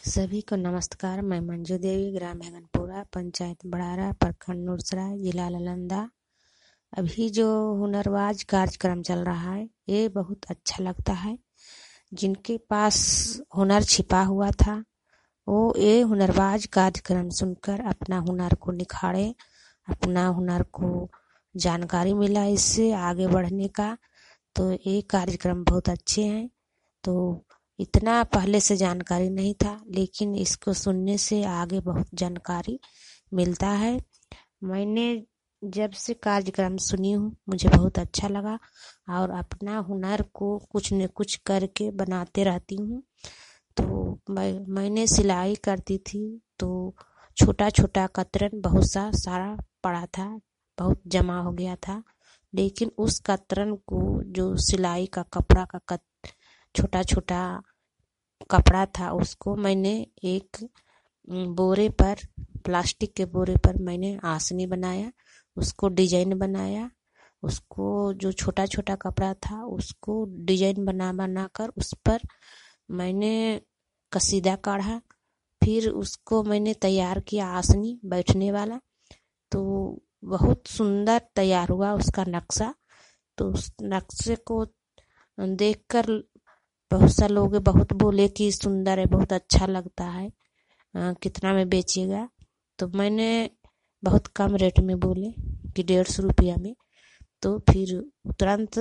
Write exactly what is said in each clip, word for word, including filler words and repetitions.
सभी को नमस्कार। मैं मंजू देवी, ग्राम हैगनपुरा, पंचायत बड़ारा, प्रखंड नूरसराय, जिला नालंदा। अभी जो हुनरबाज कार्यक्रम चल रहा है ये बहुत अच्छा लगता है। जिनके पास हुनर छिपा हुआ था वो ये हुनरबाज कार्यक्रम सुनकर अपना हुनर को निखारे, अपना हुनर को जानकारी मिला इससे आगे बढ़ने का। तो ये कार्यक्रम बहुत अच्छे हैं। तो इतना पहले से जानकारी नहीं था, लेकिन इसको सुनने से आगे बहुत जानकारी मिलता है। मैंने जब से कार्यक्रम सुनी हूँ मुझे बहुत अच्छा लगा और अपना हुनर को कुछ न कुछ करके बनाते रहती हूँ। तो मैं मैंने सिलाई करती थी तो छोटा छोटा कतरन बहुत सा सारा पड़ा था, बहुत जमा हो गया था। लेकिन उस कतरन को जो सिलाई का कपड़ा का कत छोटा छोटा कपड़ा था उसको मैंने एक बोरे पर, प्लास्टिक के बोरे पर मैंने आसनी बनाया, उसको डिजाइन बनाया। उसको जो छोटा छोटा कपड़ा था उसको डिजाइन बना बना कर उस पर मैंने कसीदा काढ़ा। फिर उसको मैंने तैयार किया आसनी बैठने वाला। तो बहुत सुंदर तैयार हुआ उसका नक्शा। तो उस नक्शे को देखकर बहुत सा लोग बहुत बोले कि सुंदर है, बहुत अच्छा लगता है, आ, कितना में बेचेगा। तो मैंने बहुत कम रेट में बोले कि डेढ़ सौ रुपया में। तो फिर तुरंत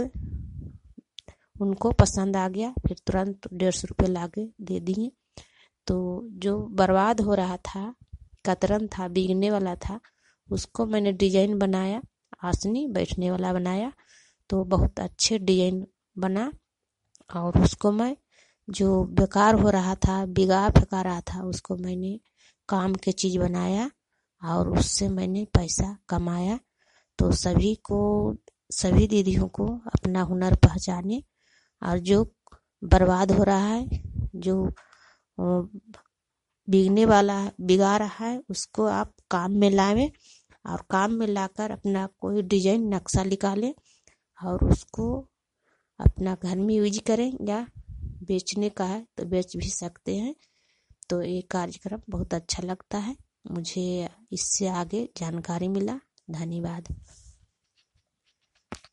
उनको पसंद आ गया, फिर तुरंत डेढ़ सौ रुपये लाके दे दिए। तो जो बर्बाद हो रहा था कतरन था, बिगने वाला था, उसको मैंने डिजाइन बनाया, आसनी बैठने वाला बनाया। तो बहुत अच्छे डिजाइन बना और उसको मैं जो बेकार हो रहा था, बिगा फेंका रहा था, उसको मैंने काम के चीज बनाया और उससे मैंने पैसा कमाया। तो सभी को, सभी दीदियों को अपना हुनर पहचाने और जो बर्बाद हो रहा है, जो बिगने वाला बिगा रहा है, उसको आप काम में लावें और काम में लाकर अपना कोई डिजाइन नक्शा निकालें और उसको अपना घर में यूज करें, या बेचने का है तो बेच भी सकते हैं। तो ये कार्यक्रम बहुत अच्छा लगता है मुझे, इससे आगे जानकारी मिला। धन्यवाद।